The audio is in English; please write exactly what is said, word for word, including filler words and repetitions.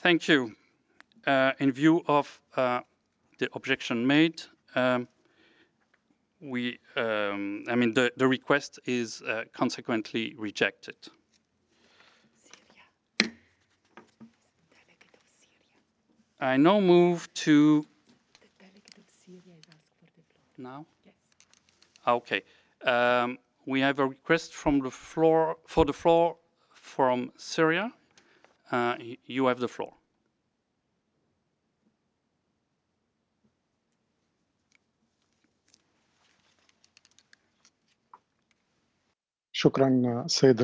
Thank you. Uh, in view of uh, the objection made, um, we, um, I mean, the, the request is uh, consequently rejected. I now move to now. Okay. Um, we have a request from the floor for the floor from Syria. Uh, you have the floor. شكرا سيد